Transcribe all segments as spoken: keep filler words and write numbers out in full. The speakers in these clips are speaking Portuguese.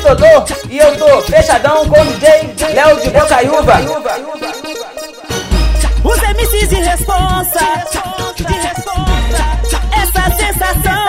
Totô e eu tô fechadão com o D J Léo de Bocaiúva. Os M Cs de responsa, de responsa, essa sensação,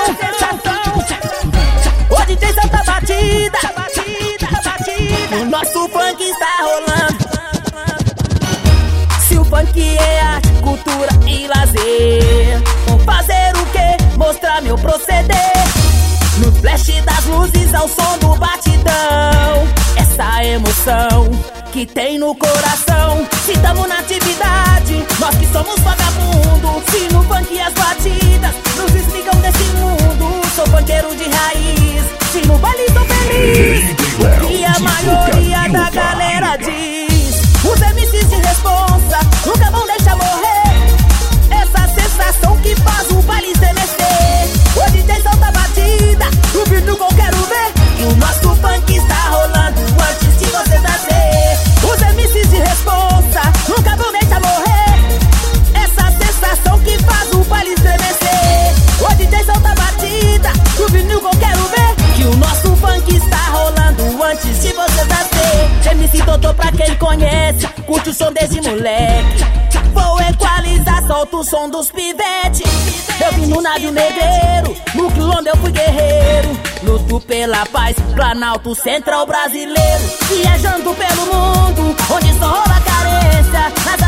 o D J solta batida, batida, batida. O nosso funk está rolando. Se o funk é arte, cultura e lazer, vou fazer o que? Mostrar meu proceder. No flash das luzes ao som do batidão, essa emoção que tem no coração. Se tamo na atividade, nós que somos vagabundo. Se no funk as batidas nos explicam desse mundo, sou funkeiro de raiz. Se no baile tô feliz, e a maioria da galera diz: os M Cs de responsa nunca vão deixar morrer essa sensação que faz o baile estremecer. O D J solta a batida, o vídeo que eu quero ver, e o nosso funk está rolando antes de você nascer. Os M Cs de responsa nunca vão deixar morrer essa sensação que faz o baile estremecer. O D J solta a batida, o vídeo que eu quero ver, que o nosso funk está rolando antes de você nascer. M C Totô pra quem conhece, curte o som desde moleque. Vou equalizar, solta o som dos pivete. Eu vim no navio negreiro, no quilombo eu fui guerreiro. Luto pela paz, Planalto Central brasileiro. Viajando pelo mundo, onde só rola carência. Nas